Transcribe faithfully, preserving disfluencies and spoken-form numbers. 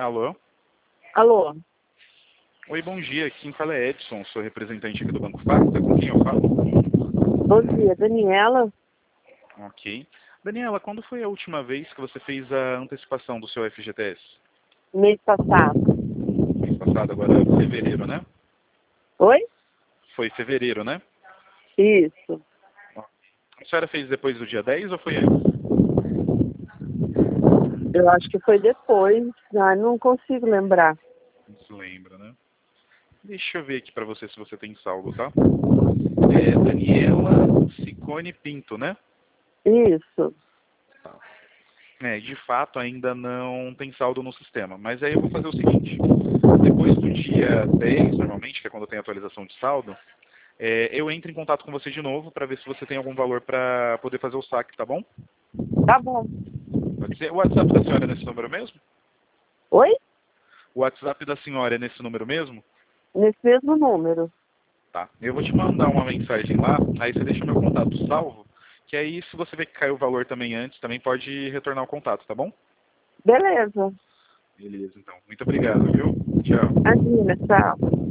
Alô? Alô? Oi, bom dia. Quem fala é Edson, sou representante aqui do Banco Facta. Com quem eu falo? Bom dia, Daniela. Ok. Daniela, quando foi a última vez que você fez a antecipação do seu F G T S? Mês passado. Mês passado, agora é fevereiro, né? Oi? Foi fevereiro, né? Isso. A senhora fez depois do dia dez ou foi antes? Eu acho que foi depois. Ah, não consigo lembrar. Não se lembra, né? Deixa eu ver aqui pra você se você tem saldo, tá? É Daniela Ciccone Pinto, né? Isso. É, de fato ainda não tem saldo no sistema, mas aí eu vou fazer o seguinte, depois do dia dez, normalmente, que é quando tem atualização de saldo, é, eu entro em contato com você de novo para ver se você tem algum valor para poder fazer o saque, tá bom? Tá bom. Pode ser. O WhatsApp da senhora é nesse número mesmo? Oi? O WhatsApp da senhora é nesse número mesmo? Nesse mesmo número. Tá. Eu vou te mandar uma mensagem lá, aí você deixa meu contato salvo, que aí se você ver que caiu o valor também antes, também pode retornar o contato, tá bom? Beleza. Beleza, então. Muito obrigado, viu? Tchau. Imagina, tchau.